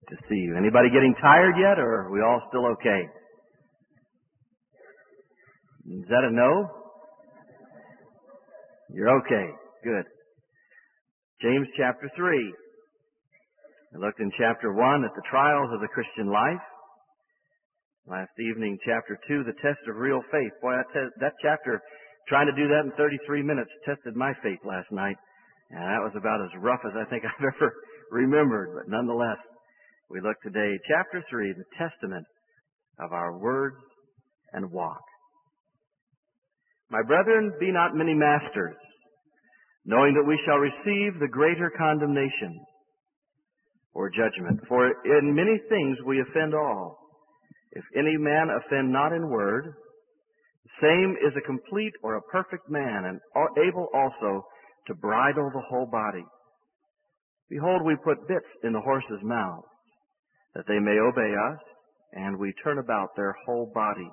To see you. Anybody getting tired yet, or are we all still okay? Is that a no? You're okay. Good. James chapter 3. I looked in chapter 1 at the trials of the Christian life. Last evening, chapter 2, the test of real faith. Boy, that chapter, trying to do that in 33 minutes, tested my faith last night. And that was about as rough as I think I've ever remembered. But nonetheless, we look today, chapter 3, the testament of our words and walk. My brethren, be not many masters, knowing that we shall receive the greater condemnation or judgment. For in many things we offend all. If any man offend not in word, the same is a complete or a perfect man, and able also to bridle the whole body. Behold, we put bits in the horses' mouths, that they may obey us, and we turn about their whole body.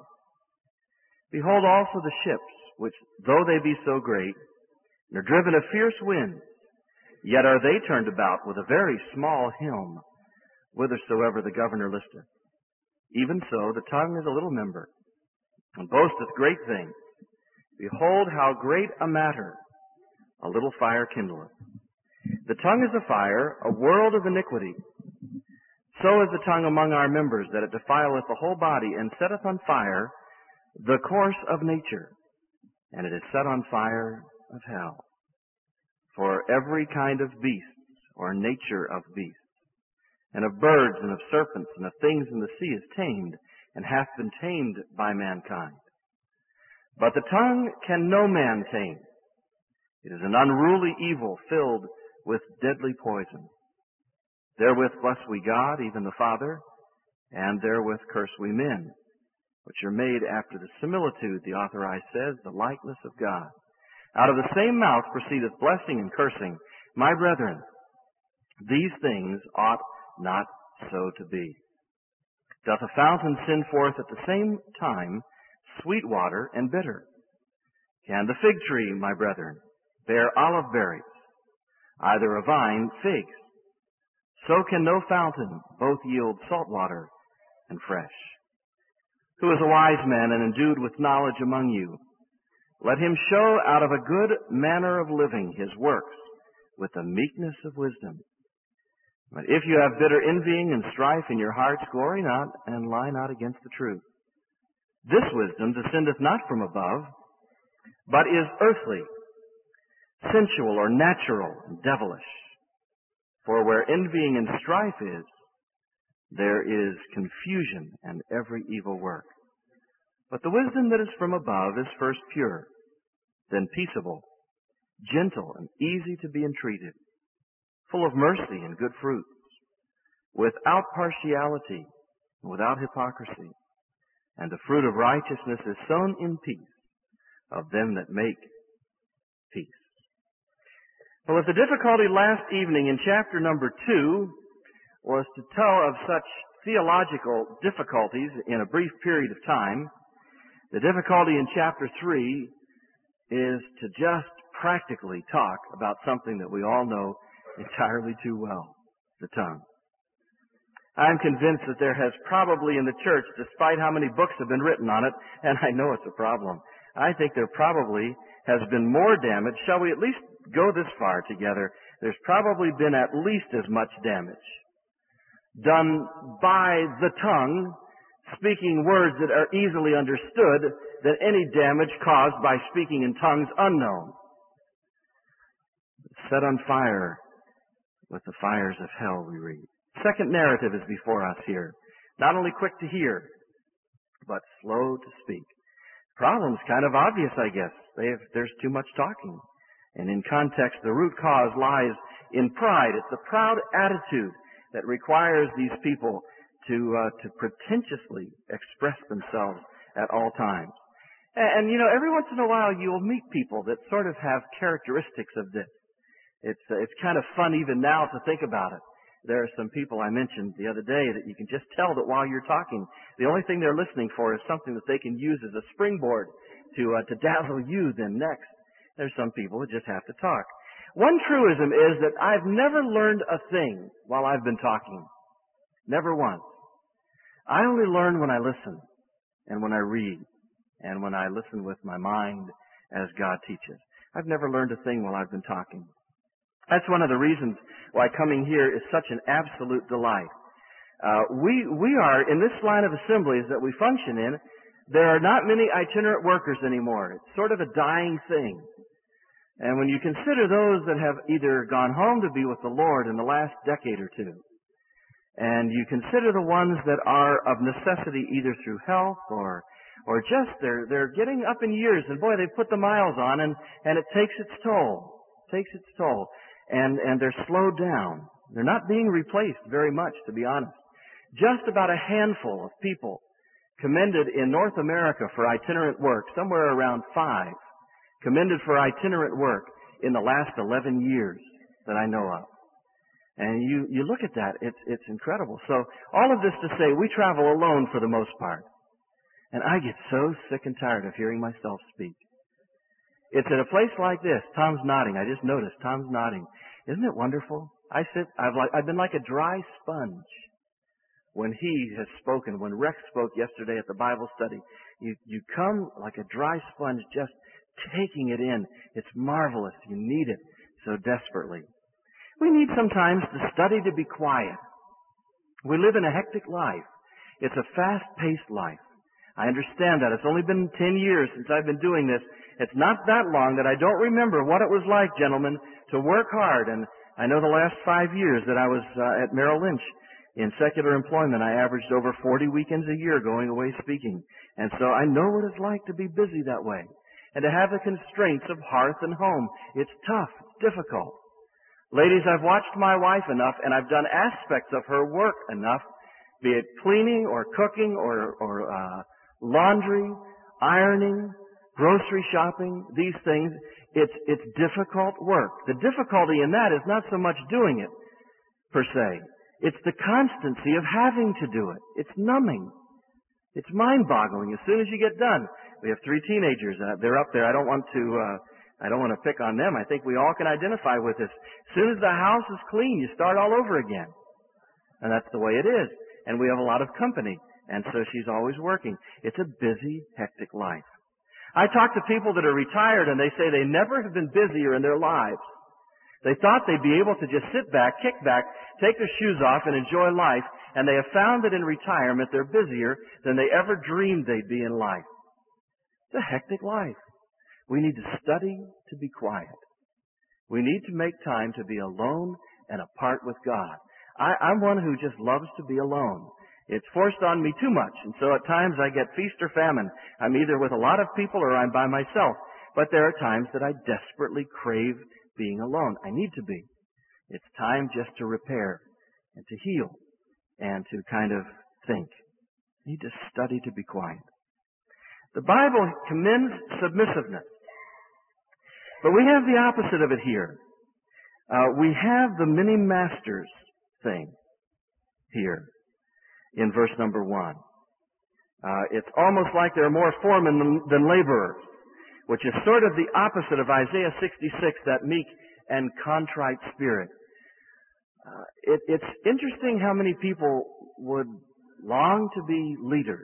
Behold also the ships, which, though they be so great, and are driven of fierce winds, yet are they turned about with a very small helm, whithersoever the governor listeth. Even so, the tongue is a little member, and boasteth great things. Behold, how great a matter a little fire kindleth. The tongue is a fire, a world of iniquity. So is the tongue among our members, that it defileth the whole body, and setteth on fire the course of nature, and it is set on fire of hell. For every kind of beasts, or nature of beasts, and of birds, and of serpents, and of things in the sea is tamed, and hath been tamed by mankind. But the tongue can no man tame. It is an unruly evil filled with deadly poison. Therewith bless we God, even the Father, and therewith curse we men, which are made after the similitude, the authorized says, the likeness of God. Out of the same mouth proceedeth blessing and cursing. My brethren, these things ought not so to be. Doth a fountain send forth at the same time sweet water and bitter? Can the fig tree, my brethren, bear olive berries, either a vine figs? So can no fountain both yield salt water and fresh. Who is a wise man and endued with knowledge among you? Let him show out of a good manner of living his works with the meekness of wisdom. But if you have bitter envying and strife in your hearts, glory not and lie not against the truth. This wisdom descendeth not from above, but is earthly, sensual or natural, and devilish. For where envying and strife is, there is confusion and every evil work. But the wisdom that is from above is first pure, then peaceable, gentle, and easy to be entreated, full of mercy and good fruits, without partiality, and without hypocrisy. And the fruit of righteousness is sown in peace of them that make peace. Well, if the difficulty last evening in chapter number 2 was to tell of such theological difficulties in a brief period of time, the difficulty in chapter 3 is to just practically talk about something that we all know entirely too well, the tongue. I'm convinced that there has probably in the church, despite how many books have been written on it, and I know it's a problem, I think there probably has been more damage. Shall we at least go this far together? There's probably been at least as much damage done by the tongue, speaking words that are easily understood, than any damage caused by speaking in tongues unknown. Set on fire with the fires of hell, we read. Second narrative is before us here. Not only quick to hear, but slow to speak. Problem's kind of obvious, I guess. There's too much talking. And in context, the root cause lies in pride. It's the proud attitude that requires these people to pretentiously express themselves at all times. And you know, every once in a while you'll meet people that sort of have characteristics of this. It's kind of fun even now to think about it. There are some people I mentioned the other day that you can just tell that while you're talking, the only thing they're listening for is something that they can use as a springboard to dazzle you then next. There's some people that just have to talk. One truism is that I've never learned a thing while I've been talking. Never once. I only learn when I listen and when I read and when I listen with my mind as God teaches. I've never learned a thing while I've been talking. That's one of the reasons why coming here is such an absolute delight. We are, in this line of assemblies that we function in, there are not many itinerant workers anymore. It's sort of a dying thing. And when you consider those that have either gone home to be with the Lord in the last decade or two, and you consider the ones that are of necessity either through health or just they're getting up in years, and boy, they've put the miles on, and it takes its toll. It takes its toll. And they're slowed down. They're not being replaced very much, to be honest. Just about a handful of people commended in North America for itinerant work, somewhere around 5, commended for itinerant work in the last 11 years that I know of. And you look at that, it's incredible. So all of this to say, we travel alone for the most part. And I get so sick and tired of hearing myself speak. It's at a place like this. Tom's nodding. I just noticed Tom's nodding. Isn't it wonderful? I've been like a dry sponge when he has spoken. When Rex spoke yesterday at the Bible study, you come like a dry sponge, just taking it in. It's marvelous. You need it so desperately. We need sometimes to study to be quiet. We live in a hectic life. It's a fast-paced life. I understand that. It's only been 10 years since I've been doing this. It's not that long that I don't remember what it was like, gentlemen, to work hard. And I know the last 5 years that I was at Merrill Lynch in secular employment, I averaged over 40 weekends a year going away speaking. And so I know what it's like to be busy that way and to have the constraints of hearth and home. It's tough. It's difficult. Ladies, I've watched my wife enough, and I've done aspects of her work enough, be it cleaning or cooking or laundry, ironing, grocery shopping, these things. It's difficult work. The difficulty in that is not so much doing it, per se. It's the constancy of having to do it. It's numbing. It's mind-boggling as soon as you get done. We have 3 teenagers. They're up there. I don't want to pick on them. I think we all can identify with this. As soon as the house is clean, you start all over again. And that's the way it is. And we have a lot of company. And so she's always working. It's a busy, hectic life. I talk to people that are retired, and they say they never have been busier in their lives. They thought they'd be able to just sit back, kick back, take their shoes off, and enjoy life. And they have found that in retirement they're busier than they ever dreamed they'd be in life. It's a hectic life. We need to study to be quiet. We need to make time to be alone and apart with God. I'm one who just loves to be alone. It's forced on me too much, and so at times I get feast or famine. I'm either with a lot of people or I'm by myself. But there are times that I desperately crave being alone. I need to be. It's time just to repair and to heal and to kind of think. I need to study to be quiet. The Bible commends submissiveness. But we have the opposite of it here. We have the many masters thing here in verse number 1. It's almost like there are more foremen than laborers, which is sort of the opposite of Isaiah 66, that meek and contrite spirit. It's interesting how many people would long to be leaders.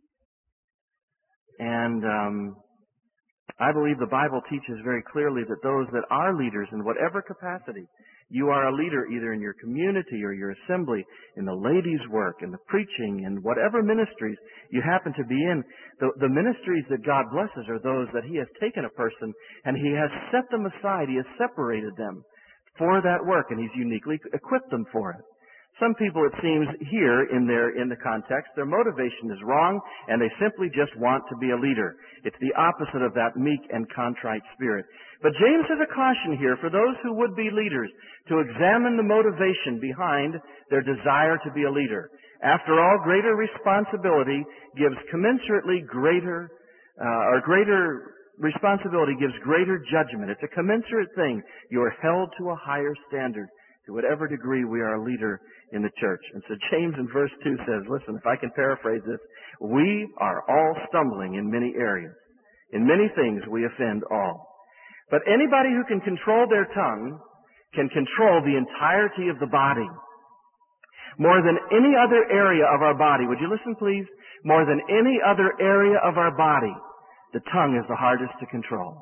And I believe the Bible teaches very clearly that those that are leaders in whatever capacity, you are a leader either in your community or your assembly, in the ladies' work, in the preaching, in whatever ministries you happen to be in. The ministries that God blesses are those that He has taken a person and He has set them aside. He has separated them for that work, and He's uniquely equipped them for it. Some people, it seems, here in the context, their motivation is wrong, and they simply just want to be a leader. It's the opposite of that meek and contrite spirit. But James has a caution here for those who would be leaders to examine the motivation behind their desire to be a leader. After all, greater responsibility gives commensurately greater responsibility gives greater judgment. It's a commensurate thing. You are held to a higher standard to whatever degree we are a leader in the church. And so James in verse 2 says, listen, if I can paraphrase this, we are all stumbling in many areas. In many things we offend all. But anybody who can control their tongue can control the entirety of the body. More than any other area of our body, would you listen please? More than any other area of our body, the tongue is the hardest to control.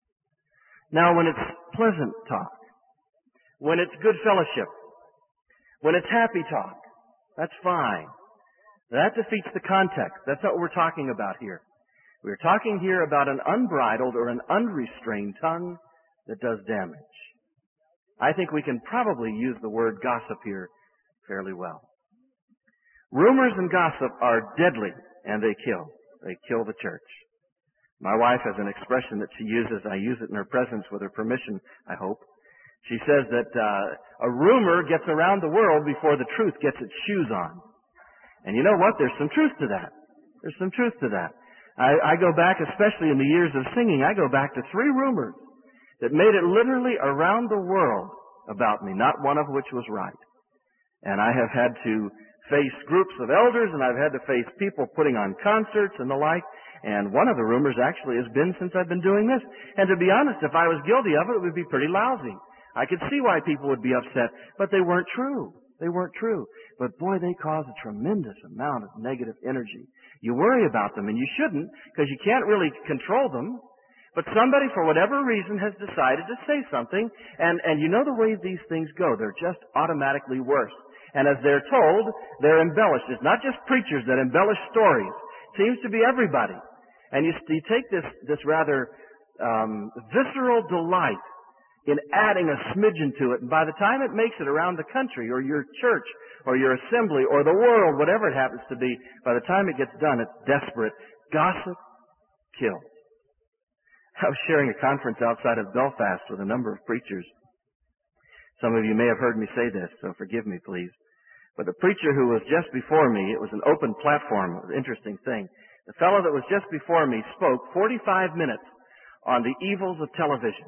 Now when it's pleasant talk, when it's good fellowship, when it's happy talk, that's fine. That defeats the context. That's not what we're talking about here. We're talking here about an unbridled or an unrestrained tongue that does damage. I think we can probably use the word gossip here fairly well. Rumors and gossip are deadly, and they kill. They kill the church. My wife has an expression that she uses. I use it in her presence with her permission, I hope. She says that a rumor gets around the world before the truth gets its shoes on. And you know what? There's some truth to that. There's some truth to that. I go back, especially in the years of singing, I go back to 3 rumors that made it literally around the world about me, not one of which was right. And I have had to face groups of elders, and I've had to face people putting on concerts and the like. And one of the rumors actually has been since I've been doing this. And to be honest, if I was guilty of it, it would be pretty lousy. I could see why people would be upset, but they weren't true. They weren't true. But boy, they cause a tremendous amount of negative energy. You worry about them, and you shouldn't, because you can't really control them. But somebody, for whatever reason, has decided to say something, and you know the way these things go. They're just automatically worse. And as they're told, they're embellished. It's not just preachers that embellish stories. It seems to be everybody. And you take this rather visceral delight in adding a smidgen to it, and by the time it makes it around the country, or your church, or your assembly, or the world, whatever it happens to be, by the time it gets done, it's desperate. Gossip kills. I was sharing a conference outside of Belfast with a number of preachers. Some of you may have heard me say this, so forgive me, please. But the preacher who was just before me, it was an open platform, it was an interesting thing. The fellow that was just before me spoke 45 minutes on the evils of television.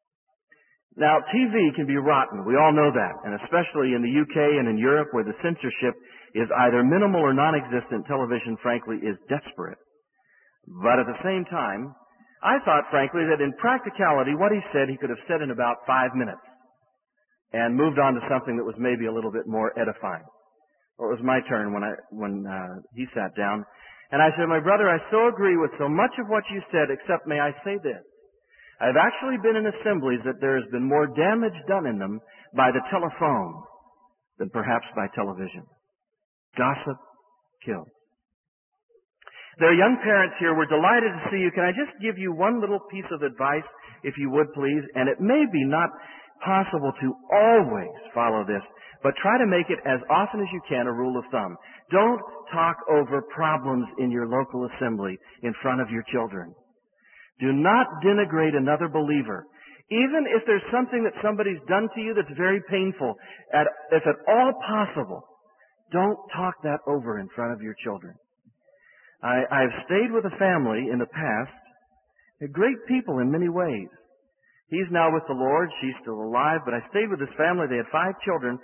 Now, TV can be rotten. We all know that. And especially in the UK and in Europe where the censorship is either minimal or non-existent, television, frankly, is desperate. But at the same time, I thought, frankly, that in practicality, what he said, he could have said in about 5 minutes and moved on to something that was maybe a little bit more edifying. Well, it was my turn when he sat down. And I said, my brother, I so agree with so much of what you said, except may I say this. I've actually been in assemblies that there has been more damage done in them by the telephone than perhaps by television. Gossip kills. There are young parents here. We're delighted to see you. Can I just give you one little piece of advice, if you would, please? And it may be not possible to always follow this, but try to make it as often as you can a rule of thumb. Don't talk over problems in your local assembly in front of your children. Do not denigrate another believer. Even if there's something that somebody's done to you that's very painful, if at all possible, don't talk that over in front of your children. I've stayed with a family in the past. They're great people in many ways. He's now with the Lord. She's still alive. But I stayed with this family. They had 5 children.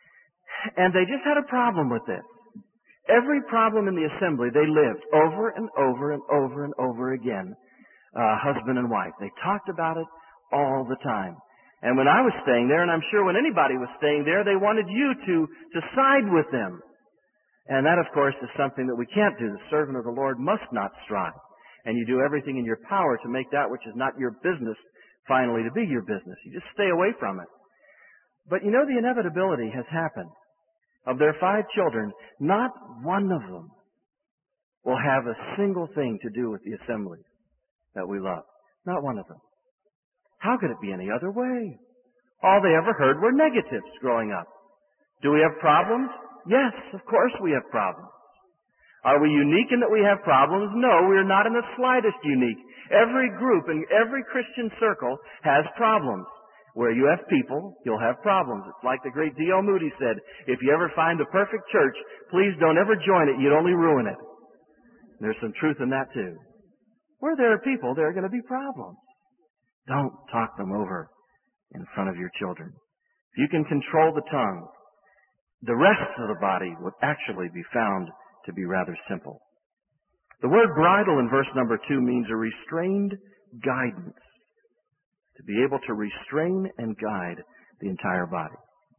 And they just had a problem with this. Every problem in the assembly, they lived over and over and over and over again. Husband and wife. They talked about it all the time. And when I was staying there, and I'm sure when anybody was staying there, they wanted you to side with them. And that, of course, is something that we can't do. The servant of the Lord must not strive. And you do everything in your power to make that which is not your business finally to be your business. You just stay away from it. But you know, the inevitability has happened. Of their 5 children, not one of them will have a single thing to do with the assembly that we love. Not one of them. How could it be any other way? All they ever heard were negatives growing up. Do we have problems? Yes, of course we have problems. Are we unique in that we have problems? No, we are not in the slightest unique. Every group and every Christian circle has problems. Where you have people, you'll have problems. It's like the great D.L. Moody said, if you ever find the perfect church, please don't ever join it. You'd only ruin it. There's some truth in that too. Where there are people, there are going to be problems. Don't talk them over in front of your children. If you can control the tongue, the rest of the body would actually be found to be rather simple. The word bridle in verse number 2 means a restrained guidance. To be able to restrain and guide the entire body.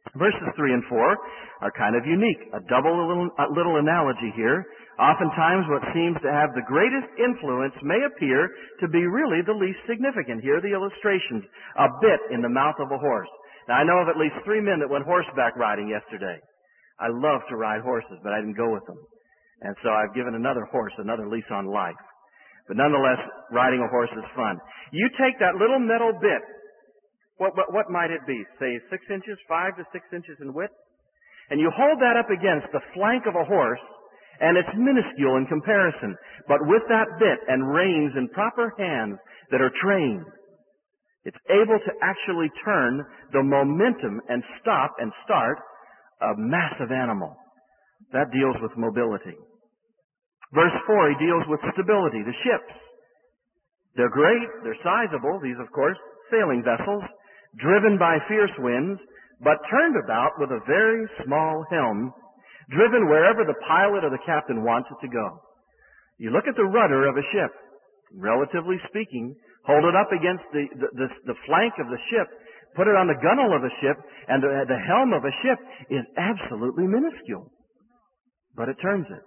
Verses 3 and 4 are kind of unique. A double little analogy here. Oftentimes what seems to have the greatest influence may appear to be really the least significant. Here are the illustrations. A bit in the mouth of a horse. Now I know of at least 3 men that went horseback riding yesterday. I love to ride horses, but I didn't go with them. And so I've given another horse another lease on life. But nonetheless, riding a horse is fun. You take that little metal bit. What might it be? Say 6 inches, 5 to 6 inches in width? And you hold that up against the flank of a horse, and it's minuscule in comparison. But with that bit and reins in proper hands that are trained, it's able to actually turn the momentum and stop and start a massive animal. That deals with mobility. Verse 4, he deals with stability. The ships. They're great. They're sizable. These, of course, sailing vessels, driven by fierce winds, but turned about with a very small helm, driven wherever the pilot or the captain wants it to go. You look at the rudder of a ship, relatively speaking, hold it up against the flank of the ship, put it on the gunwale of a ship, and the helm of a ship is absolutely minuscule. But it turns it.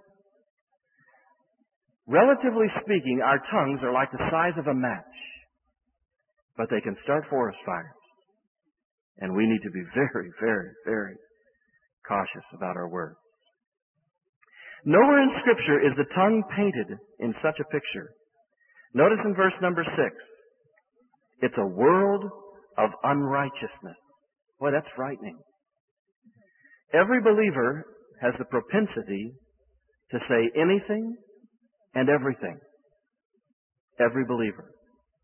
Relatively speaking, our tongues are like the size of a match, but they can start forest fires. And we need to be very, very, very cautious about our words. Nowhere in Scripture is the tongue painted in such a picture. Notice in verse number 6, it's a world of unrighteousness. Boy, that's frightening. Every believer has the propensity to say anything and everything. Every believer.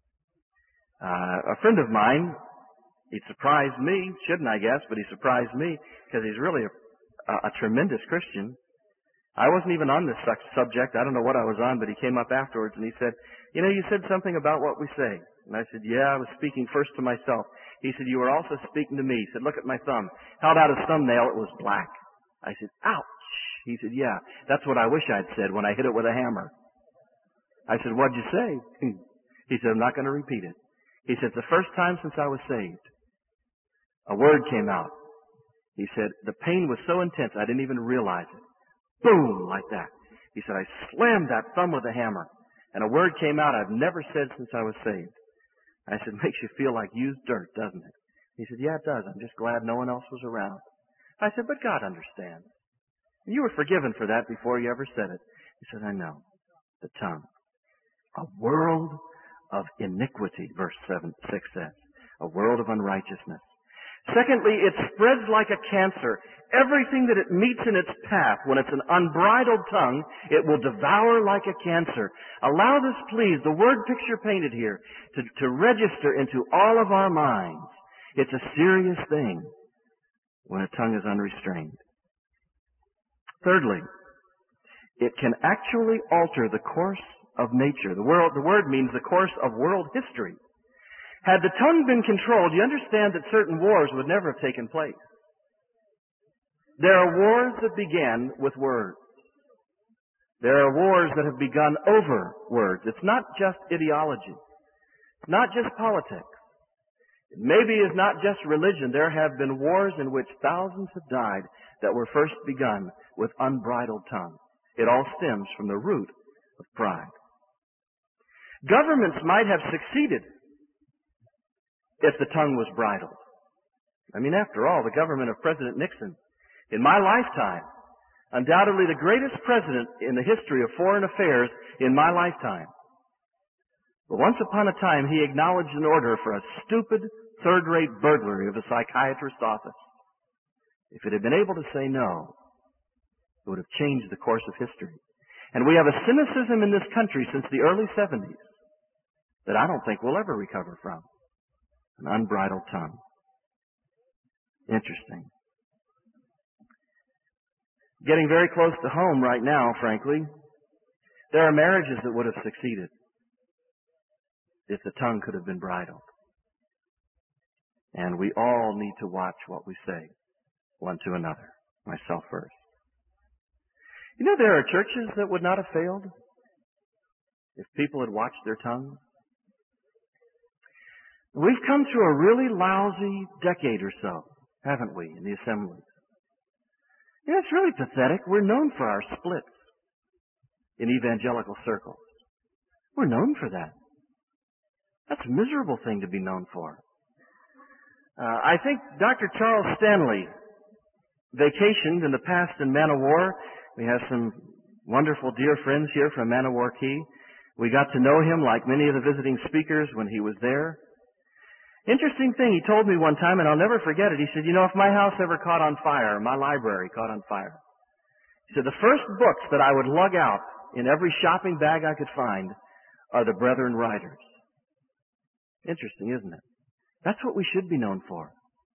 A friend of mine, he surprised me, shouldn't I guess, but he surprised me because he's really a tremendous Christian. I wasn't even on this subject. I don't know what I was on, but he came up afterwards and he said, you know, you said something about what we say. And I said, yeah, I was speaking first to myself. He said, you were also speaking to me. He said, look at my thumb. Held out his thumbnail, it was black. I said, ouch. He said, yeah, that's what I wish I'd said when I hit it with a hammer. I said, what'd you say? He said, I'm not going to repeat it. He said, the first time since I was saved, a word came out. He said, the pain was so intense I didn't even realize it. Boom, like that. He said, I slammed that thumb with a hammer, and a word came out I've never said since I was saved. I said, makes you feel like used dirt, doesn't it? He said, yeah, it does. I'm just glad no one else was around. I said, but God understands. You were forgiven for that before you ever said it. He said, I know. The tongue. A world of iniquity, verse 6 says. A world of unrighteousness. Secondly, it spreads like a cancer. Everything that it meets in its path, when it's an unbridled tongue, it will devour like a cancer. Allow this, please, the word picture painted here, to register into all of our minds. It's a serious thing when a tongue is unrestrained. Thirdly, it can actually alter the course of nature. The word means the course of world history. Had the tongue been controlled, you understand that certain wars would never have taken place. There are wars that began with words. There are wars that have begun over words. It's not just ideology. It's not just politics. It maybe is not just religion. There have been wars in which thousands have died that were first begun with unbridled tongue. It all stems from the root of pride. Governments might have succeeded if the tongue was bridled. I mean, after all, the government of President Nixon, in my lifetime, undoubtedly the greatest president in the history of foreign affairs in my lifetime. But once upon a time, he acknowledged an order for a stupid, third-rate burglary of a psychiatrist's office. If it had been able to say no, it would have changed the course of history. And we have a cynicism in this country since the early 70s that I don't think we'll ever recover from. An unbridled tongue. Interesting. Getting very close to home right now, frankly, there are marriages that would have succeeded if the tongue could have been bridled. And we all need to watch what we say one to another, myself first. You know, there are churches that would not have failed if people had watched their tongues. We've come through a really lousy decade or so. haven't we, in the assemblies? You know, it's really pathetic. We're known for our splits in evangelical circles. We're known for that. That's a miserable thing to be known for. I think Dr. Charles Stanley vacationed in the past in Man of War. We have some wonderful dear friends here from Man of War Key. We got to know him like many of the visiting speakers when he was there. Interesting thing, he told me one time, and I'll never forget it. He said, you know, if my house ever caught on fire, my library caught on fire, he said, the first books that I would lug out in every shopping bag I could find are the Brethren writers. Interesting, isn't it? That's what we should be known for.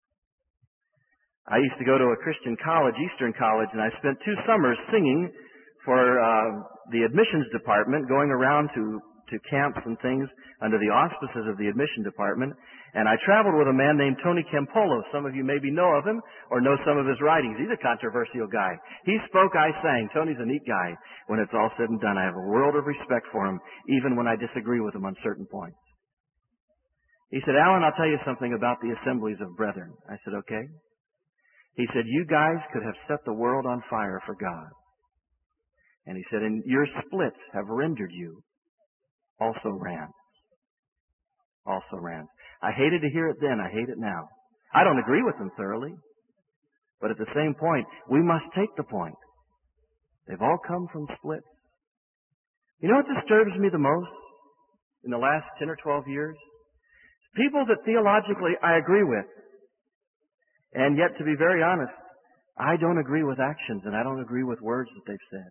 I used to go to a Christian college, Eastern College, and I spent 2 summers singing for the admissions department, going around to camps and things under the auspices of the admission department. And I traveled with a man named Tony Campolo. Some of you maybe know of him or know some of his writings. He's a controversial guy. He spoke, I sang. Tony's a neat guy. When it's all said and done, I have a world of respect for him, even when I disagree with him on certain points. He said, Alan, I'll tell you something about the assemblies of brethren. I said, okay. He said, you guys could have set the world on fire for God. And he said, and your splits have rendered you also rans. Also rans. I hated to hear it then. I hate it now. I don't agree with them thoroughly. But at the same point, we must take the point. They've all come from splits. You know what disturbs me the most in the last 10 or 12 years? People that theologically I agree with. And yet, to be very honest, I don't agree with actions and I don't agree with words that they've said.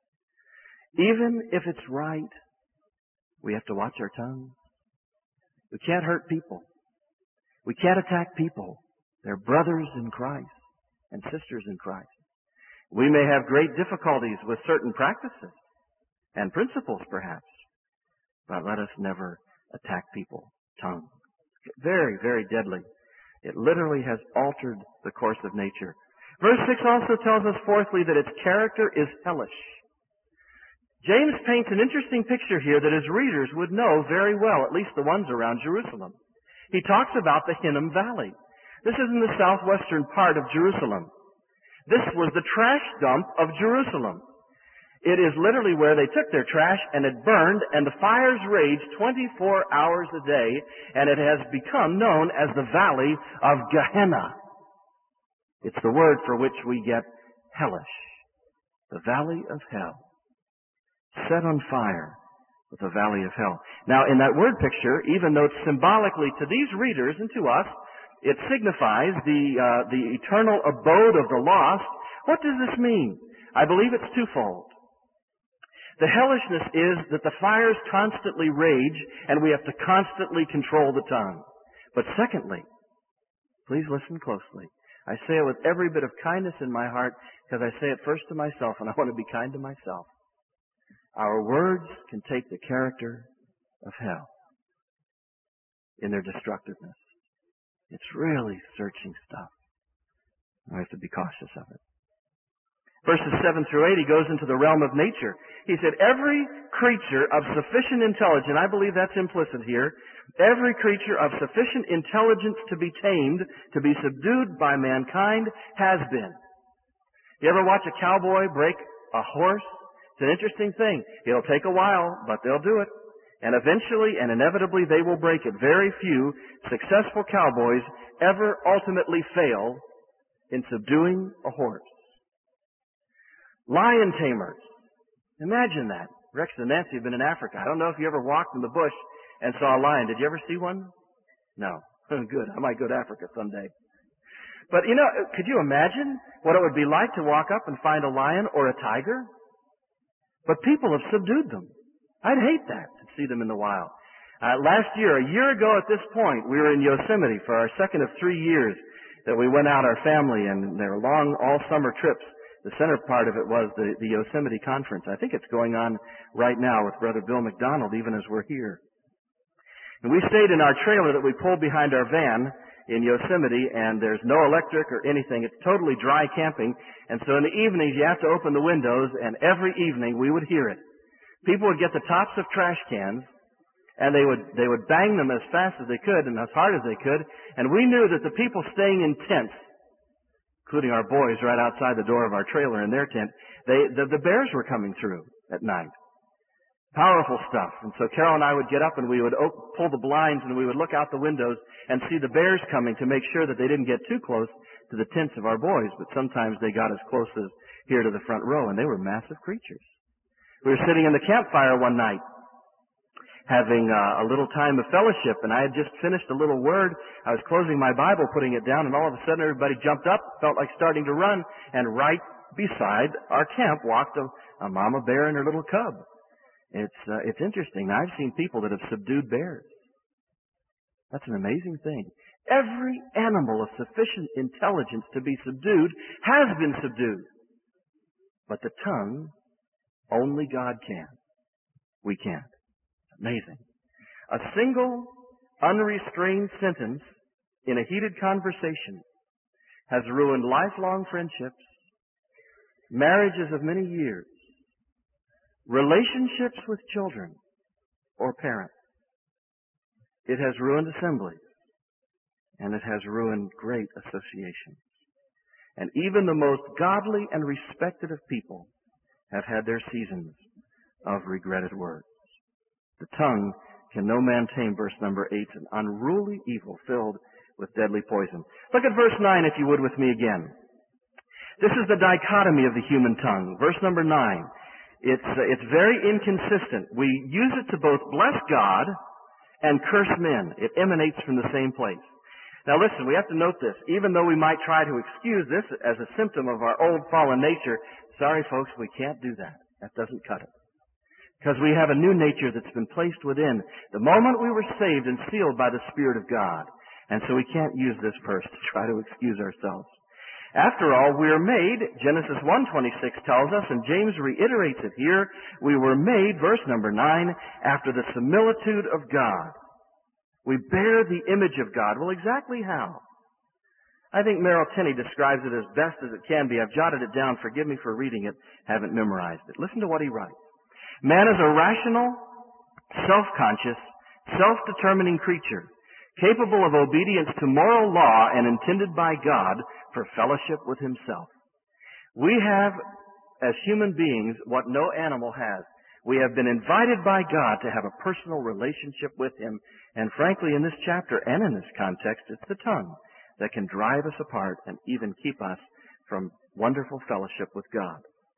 Even if it's right, we have to watch our tongue. We can't hurt people. We can't attack people. They're brothers in Christ and sisters in Christ. We may have great difficulties with certain practices and principles, perhaps, but let us never attack people. Tongue. Very, very deadly. It literally has altered the course of nature. Verse 6 also tells us, fourthly, that its character is hellish. James paints an interesting picture here that his readers would know very well, at least the ones around Jerusalem. He talks about the Hinnom Valley. This is in the southwestern part of Jerusalem. This was the trash dump of Jerusalem. It is literally where they took their trash and it burned, and the fires raged 24 hours a day, and it has become known as the Valley of Gehenna. It's the word for which we get hellish. The Valley of Hell. Set on fire with the Valley of Hell. Now, in that word picture, even though it's symbolically to these readers and to us, it signifies the eternal abode of the lost. What does this mean? I believe it's twofold. The hellishness is that the fires constantly rage and we have to constantly control the tongue. But secondly, please listen closely. I say it with every bit of kindness in my heart because I say it first to myself and I want to be kind to myself. Our words can take the character of hell in their destructiveness. It's really searching stuff. I have to be cautious of it. Verses 7 through 8, he goes into the realm of nature. He said, every creature of sufficient intelligence, I believe that's implicit here, every creature of sufficient intelligence to be tamed, to be subdued by mankind, has been. You ever watch a cowboy break a horse? It's an interesting thing. It'll take a while, but they'll do it. And eventually and inevitably they will break it. Very few successful cowboys ever ultimately fail in subduing a horse. Lion tamers. Imagine that. Rex and Nancy have been in Africa. I don't know if you ever walked in the bush and saw a lion. Did you ever see one? No. Good. I might go to Africa someday. But, you know, could you imagine what it would be like to walk up and find a lion or a tiger? But people have subdued them. I'd hate that, to see them in the wild. Last year, a year ago at this point, we were in Yosemite for our second of 3 years that we went out, our family, and they were long all-summer trips. The center part of it was the Yosemite Conference. I think it's going on right now with Brother Bill McDonald, even as we're here. And we stayed in our trailer that we pulled behind our van in Yosemite, and there's no electric or anything. It's totally dry camping. And so in the evenings, you have to open the windows, and every evening we would hear it. People would get the tops of trash cans, and they would bang them as fast as they could and as hard as they could. And we knew that the people staying in tents including our boys right outside the door of our trailer in their tent, the bears were coming through at night. Powerful stuff. And so Carol and I would get up and we would pull the blinds and we would look out the windows and see the bears coming to make sure that they didn't get too close to the tents of our boys. But sometimes they got as close as here to the front row, and they were massive creatures. We were sitting in the campfire one night having a little time of fellowship, and I had just finished a little word. I was closing my Bible, putting it down, and all of a sudden everybody jumped up, felt like starting to run, and right beside our camp walked a mama bear and her little cub. It's interesting. I've seen people that have subdued bears. That's an amazing thing. Every animal of sufficient intelligence to be subdued has been subdued. But the tongue, only God can. We can't. Amazing. A single, unrestrained sentence in a heated conversation has ruined lifelong friendships, marriages of many years, relationships with children or parents. It has ruined assemblies, and it has ruined great associations. And even the most godly and respected of people have had their seasons of regretted words. The tongue can no man tame, verse number 8, an unruly evil filled with deadly poison. Look at verse 9, if you would, with me again. This is the dichotomy of the human tongue. Verse number 9. It's very inconsistent. We use it to both bless God and curse men. It emanates from the same place. Now listen, we have to note this. Even though we might try to excuse this as a symptom of our old fallen nature, sorry folks, we can't do that. That doesn't cut it. Because we have a new nature that's been placed within the moment we were saved and sealed by the Spirit of God. And so we can't use this verse to try to excuse ourselves. After all, we are made, Genesis 1:26 tells us, and James reiterates it here, we were made, verse number 9, after the similitude of God. We bear the image of God. Well, exactly how? I think Merrill Tenney describes it as best as it can be. I've jotted it down. Forgive me for reading it. Haven't memorized it. Listen to what he writes. Man is a rational, self-conscious, self-determining creature, capable of obedience to moral law and intended by God for fellowship with himself. We have, as human beings, what no animal has. We have been invited by God to have a personal relationship with him. And frankly, in this chapter and in this context, it's the tongue that can drive us apart and even keep us from wonderful fellowship with God.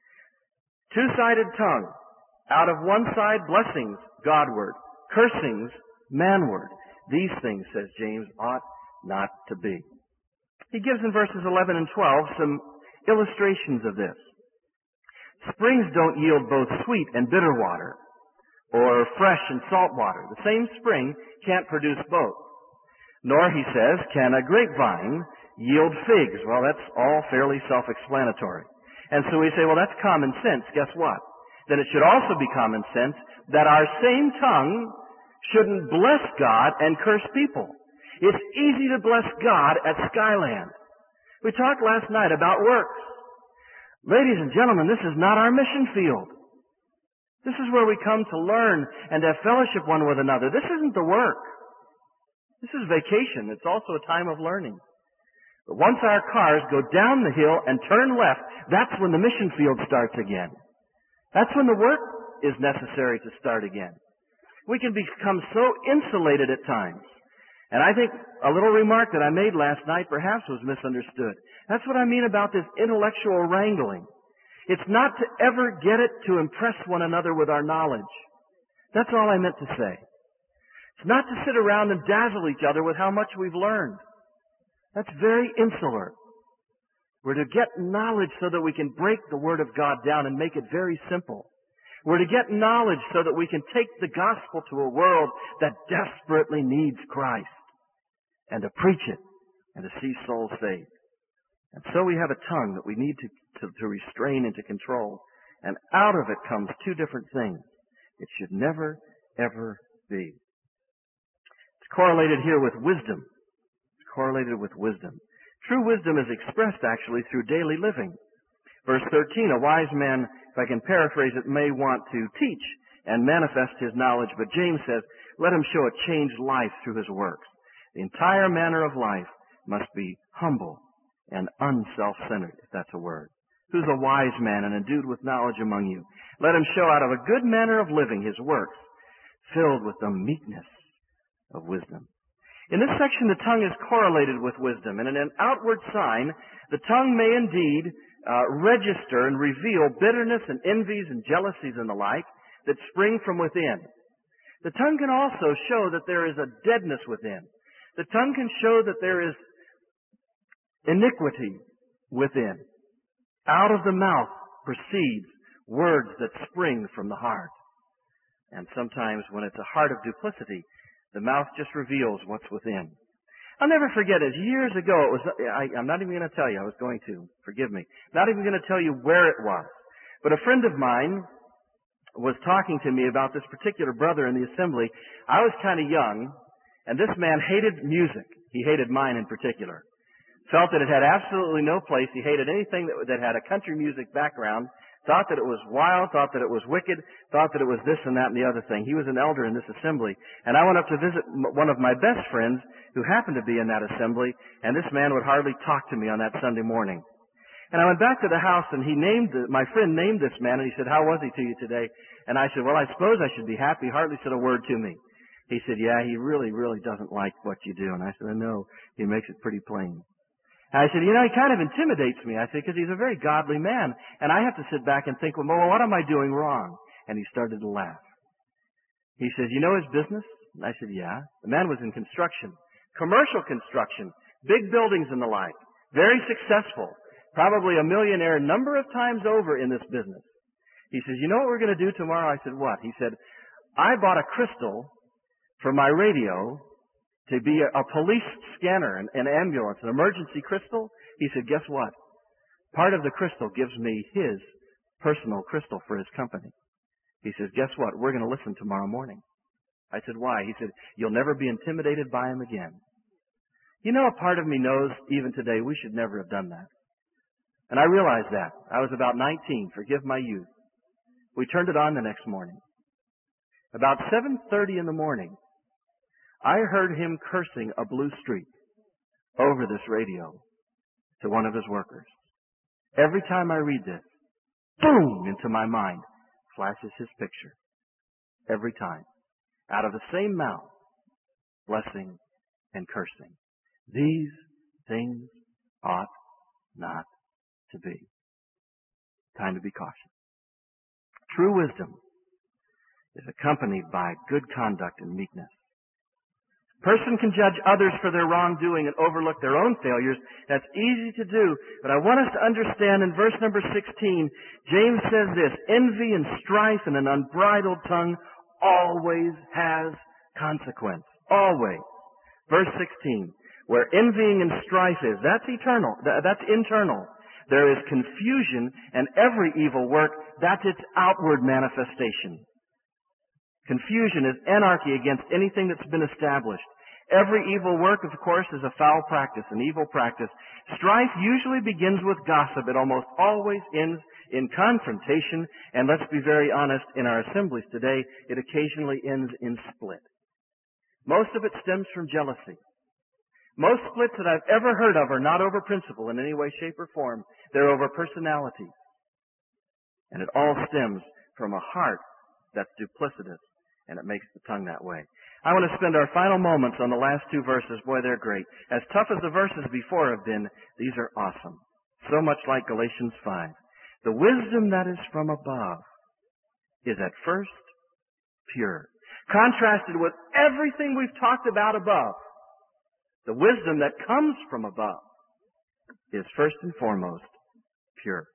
Two-sided tongue. Out of one side, blessings, Godward. Cursings, manward. These things, says James, ought not to be. He gives in verses 11 and 12 some illustrations of this. Springs don't yield both sweet and bitter water, or fresh and salt water. The same spring can't produce both. Nor, he says, can a grapevine yield figs. Well, that's all fairly self-explanatory. And so we say, well, that's common sense. Guess what? Then it should also be common sense that our same tongue shouldn't bless God and curse people. It's easy to bless God at Skyland. We talked last night about works. Ladies and gentlemen, this is not our mission field. This is where we come to learn and have fellowship one with another. This isn't the work. This is vacation. It's also a time of learning. But once our cars go down the hill and turn left, that's when the mission field starts again. That's when the work is necessary to start again. We can become so insulated at times. And I think a little remark that I made last night perhaps was misunderstood. That's what I mean about this intellectual wrangling. It's not to ever get it to impress one another with our knowledge. That's all I meant to say. It's not to sit around and dazzle each other with how much we've learned. That's very insular. We're to get knowledge so that we can break the Word of God down and make it very simple. We're to get knowledge so that we can take the gospel to a world that desperately needs Christ and to preach it and to see souls saved. And so we have a tongue that we need to restrain and to control. And out of it comes two different things. It should never, ever be. It's correlated here with wisdom. It's correlated with wisdom. True wisdom is expressed actually through daily living. Verse 13, a wise man, if I can paraphrase it, may want to teach and manifest his knowledge, but James says, let him show a changed life through his works. The entire manner of life must be humble and unself-centered, if that's a word. Who's a wise man and endued with knowledge among you? Let him show out of a good manner of living his works, filled with the meekness of wisdom. In this section, the tongue is correlated with wisdom, and in an outward sign, the tongue may indeed register and reveal bitterness and envies and jealousies and the like that spring from within. The tongue can also show that there is a deadness within. The tongue can show that there is iniquity within. Out of the mouth proceeds words that spring from the heart. And sometimes when it's a heart of duplicity, the mouth just reveals what's within. I'll never forget it. Years ago, I'm not even going to tell you. I was going to. Forgive me. Not even going to tell you where it was. But a friend of mine was talking to me about this particular brother in the assembly. I was kind of young, and this man hated music. He hated mine in particular. Felt that it had absolutely no place. He hated anything that had a country music background. Thought that it was wild, thought that it was wicked, thought that it was this and that and the other thing. He was an elder in this assembly. And I went up to visit one of my best friends who happened to be in that assembly, and this man would hardly talk to me on that Sunday morning. And I went back to the house, and my friend named this man, and he said, "How was he to you today?" And I said, "Well, I suppose I should be happy." He hardly said a word to me. He said, "Yeah, he really, really doesn't like what you do." And I said, "I know. He makes it pretty plain." And I said, "He kind of intimidates me," I said, "because he's a very godly man. And I have to sit back and think, well, what am I doing wrong?" And he started to laugh. He said, "You know his business?" And I said, "Yeah." The man was in construction, commercial construction, big buildings and the like, very successful, probably a millionaire a number of times over in this business. He says, "You know what we're going to do tomorrow?" I said, "What?" He said, "I bought a crystal for my radio to be a police scanner, an ambulance, an emergency crystal." He said, "Guess what? Part of the crystal gives me his personal crystal for his company." He says, "Guess what? We're going to listen tomorrow morning." I said, "Why?" He said, "You'll never be intimidated by him again." You know, a part of me knows even today we should never have done that. And I realized that. I was about 19. Forgive my youth. We turned it on the next morning. About 7:30 in the morning, I heard him cursing a blue streak over this radio to one of his workers. Every time I read this, boom, into my mind flashes his picture. Every time. Out of the same mouth, blessing and cursing. These things ought not to be. Time to be cautious. True wisdom is accompanied by good conduct and meekness. A person can judge others for their wrongdoing and overlook their own failures. That's easy to do. But I want us to understand in verse number 16, James says this, "Envy and strife and an unbridled tongue always has consequence." Always. Verse 16, "Where envying and strife is," that's eternal, that's internal. "There is confusion and every evil work," that's its outward manifestation. Confusion is anarchy against anything that's been established. Every evil work, of course, is a foul practice, an evil practice. Strife usually begins with gossip. It almost always ends in confrontation. And let's be very honest, in our assemblies today, it occasionally ends in split. Most of it stems from jealousy. Most splits that I've ever heard of are not over principle in any way, shape, or form. They're over personality. And it all stems from a heart that's duplicitous. And it makes the tongue that way. I want to spend our final moments on the last two verses. Boy, they're great. As tough as the verses before have been, these are awesome. So much like Galatians 5. "The wisdom that is from above is at first pure." Contrasted with everything we've talked about above, the wisdom that comes from above is first and foremost pure.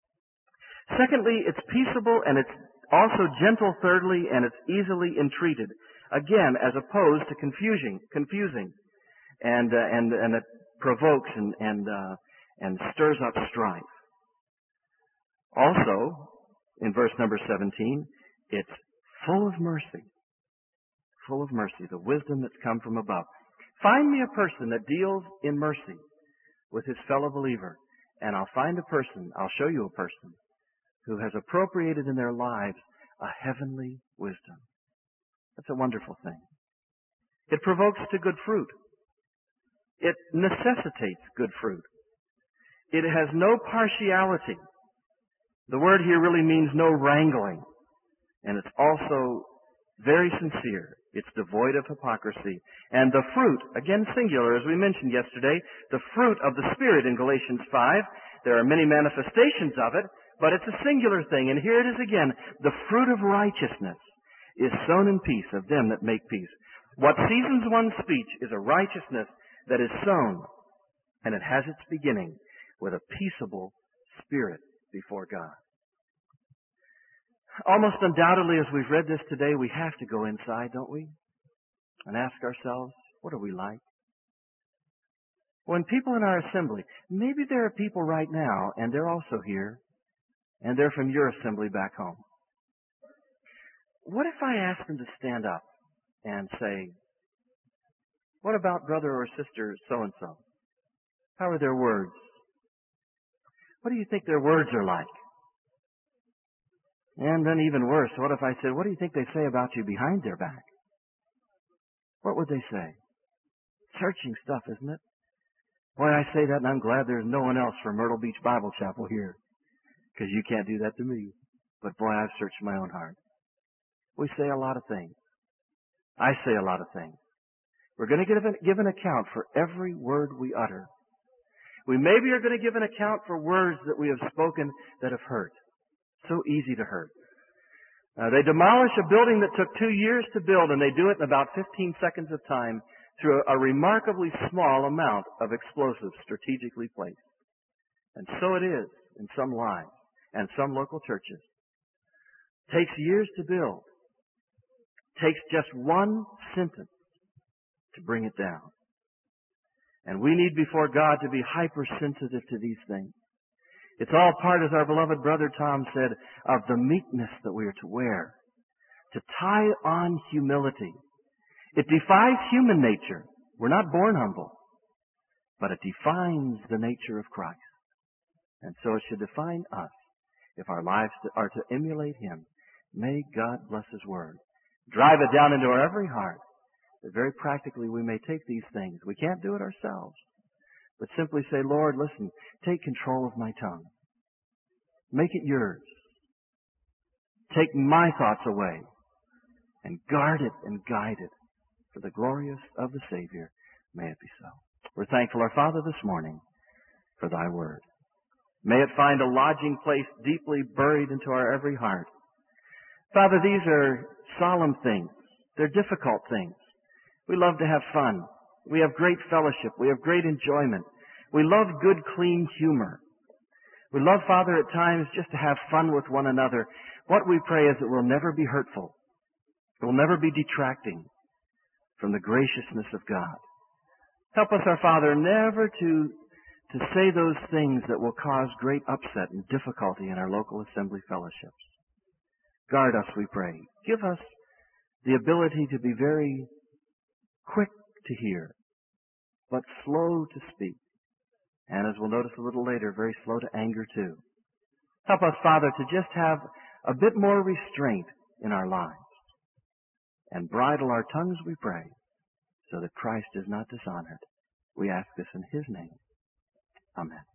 Secondly, it's peaceable and it's also gentle, thirdly, and it's easily entreated. Again, as opposed to confusing, and it provokes and stirs up strife. Also, in verse number 17, it's full of mercy. Full of mercy, the wisdom that's come from above. Find me a person that deals in mercy with his fellow believer, and I'll show you a person who has appropriated in their lives a heavenly wisdom. That's a wonderful thing. It provokes to good fruit. It necessitates good fruit. It has no partiality. The word here really means no wrangling. And it's also very sincere. It's devoid of hypocrisy. And the fruit, again singular, as we mentioned yesterday, the fruit of the Spirit in Galatians 5, there are many manifestations of it, but it's a singular thing. And here it is again. The fruit of righteousness is sown in peace of them that make peace. What seasons one's speech is a righteousness that is sown, and it has its beginning with a peaceable spirit before God. Almost undoubtedly, as we've read this today, we have to go inside, don't we? And ask ourselves, what are we like? When people in our assembly, maybe there are people right now, and they're also here, and they're from your assembly back home. What if I ask them to stand up and say, what about brother or sister so-and-so? How are their words? What do you think their words are like? And then even worse, what if I said, what do you think they say about you behind their back? What would they say? Searching stuff, isn't it? Boy, I say that and I'm glad there's no one else from Myrtle Beach Bible Chapel here, because you can't do that to me. But boy, I've searched my own heart. We say a lot of things. I say a lot of things. We're going to give an account for every word we utter. We maybe are going to give an account for words that we have spoken that have hurt. So easy to hurt. They demolish a building that took 2 years to build, and they do it in about 15 seconds of time through a remarkably small amount of explosives strategically placed. And so it is in some lives and some local churches. Takes years to build. Takes just one sentence to bring it down. And we need before God to be hypersensitive to these things. It's all part, as our beloved brother Tom said, of the meekness that we are to wear. To tie on humility. It defies human nature. We're not born humble. But it defines the nature of Christ. And so it should define us if our lives are to emulate Him. May God bless His Word. Drive it down into our every heart. That very practically we may take these things. We can't do it ourselves. But simply say, Lord, listen, take control of my tongue. Make it yours. Take my thoughts away and guard it and guide it for the glory of the Savior. May it be so. We're thankful, our Father, this morning for Thy Word. May it find a lodging place deeply buried into our every heart. Father, these are solemn things. They're difficult things. We love to have fun. We have great fellowship. We have great enjoyment. We love good, clean humor. We love, Father, at times just to have fun with one another. What we pray is it will never be hurtful. It will never be detracting from the graciousness of God. Help us, our Father, never to say those things that will cause great upset and difficulty in our local assembly fellowships. Guard us, we pray. Give us the ability to be very quick to hear, but slow to speak. And as we'll notice a little later, very slow to anger too. Help us, Father, to just have a bit more restraint in our lives. And bridle our tongues, we pray, so that Christ is not dishonored. We ask this in His name. Amen.